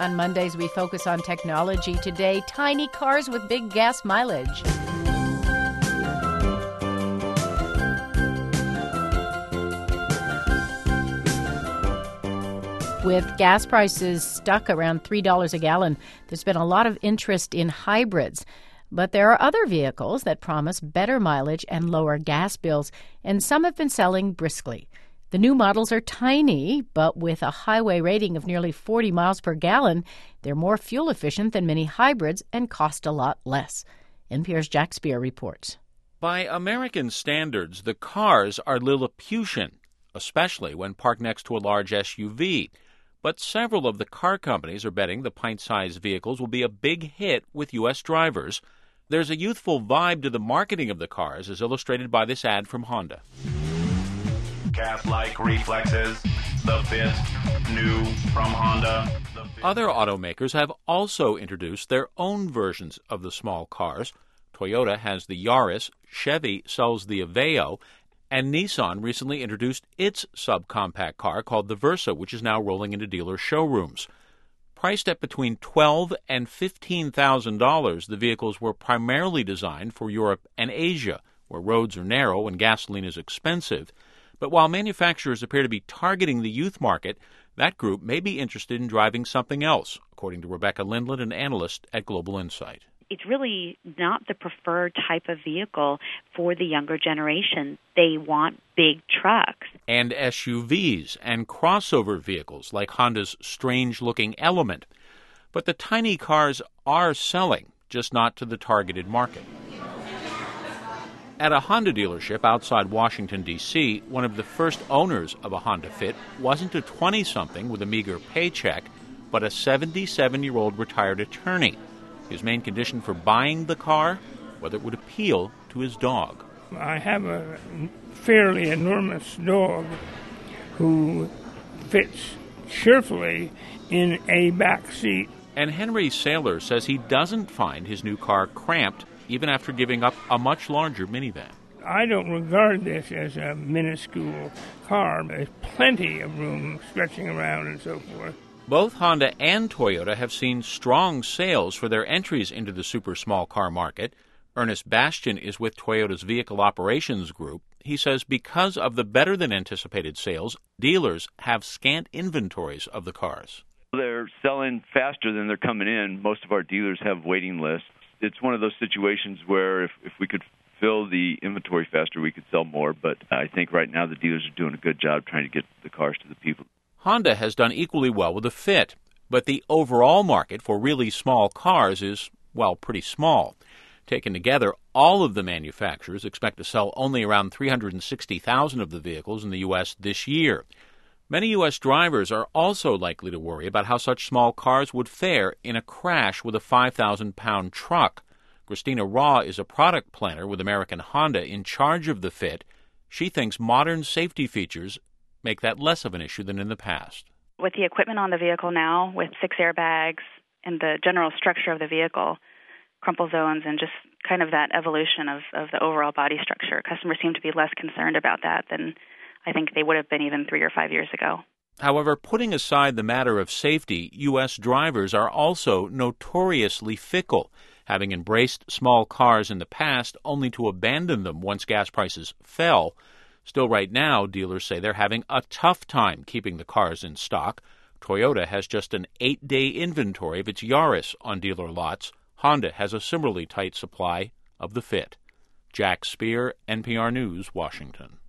On Mondays, we focus on technology. Today, tiny cars with big gas mileage. With gas prices stuck around $3 a gallon, there's been a lot of interest in hybrids. But there are other vehicles that promise better mileage and lower gas bills, and some have been selling briskly. The new models are tiny, but with a highway rating of nearly 40 miles per gallon, they're more fuel efficient than many hybrids and cost a lot less. NPR's Jack Speer reports. By American standards, the cars are Lilliputian, especially when parked next to a large SUV. But several of the car companies are betting the pint-sized vehicles will be a big hit with U.S. drivers. There's a youthful vibe to the marketing of the cars, as illustrated by this ad from Honda. Gas-like reflexes, the Fit, new from Honda. Other automakers have also introduced their own versions of the small cars. Toyota has the Yaris, Chevy sells the Aveo, and Nissan recently introduced its subcompact car called the Versa, which is now rolling into dealer showrooms. Priced at between $12,000 and $15,000, the vehicles were primarily designed for Europe and Asia, where roads are narrow and gasoline is expensive. But while manufacturers appear to be targeting the youth market, that group may be interested in driving something else, according to Rebecca Lindland, an analyst at Global Insight. It's really not the preferred type of vehicle for the younger generation. They want big trucks. And SUVs and crossover vehicles like Honda's strange-looking Element. But the tiny cars are selling, just not to the targeted market. At a Honda dealership outside Washington, D.C., one of the first owners of a Honda Fit wasn't a 20-something with a meager paycheck, but a 77-year-old retired attorney. His main condition for buying the car, whether it would appeal to his dog. I have a fairly enormous dog who fits cheerfully in a back seat. And Henry Saylor says he doesn't find his new car cramped, even after giving up a much larger minivan. I don't regard this as a minuscule car. There's plenty of room stretching around and so forth. Both Honda and Toyota have seen strong sales for their entries into the super small car market. Ernest Bastian is with Toyota's Vehicle Operations Group. He says because of the better-than-anticipated sales, dealers have scant inventories of the cars. They're selling faster than they're coming in. Most of our dealers have waiting lists. It's one of those situations where if we could fill the inventory faster, we could sell more. But I think right now the dealers are doing a good job trying to get the cars to the people. Honda has done equally well with the Fit, but the overall market for really small cars is, well, pretty small. Taken together, all of the manufacturers expect to sell only around 360,000 of the vehicles in the U.S. this year. Many U.S. drivers are also likely to worry about how such small cars would fare in a crash with a 5,000-pound truck. Christina Raw is a product planner with American Honda in charge of the Fit. She thinks modern safety features make that less of an issue than in the past. With the equipment on the vehicle now, with 6 airbags and the general structure of the vehicle, crumple zones and just kind of that evolution of the overall body structure, customers seem to be less concerned about that than I think they would have been even 3 or 5 years ago. However, putting aside the matter of safety, U.S. drivers are also notoriously fickle, having embraced small cars in the past only to abandon them once gas prices fell. Still, right now, dealers say they're having a tough time keeping the cars in stock. Toyota has just an 8-day inventory of its Yaris on dealer lots. Honda has a similarly tight supply of the Fit. Jack Speer, NPR News, Washington.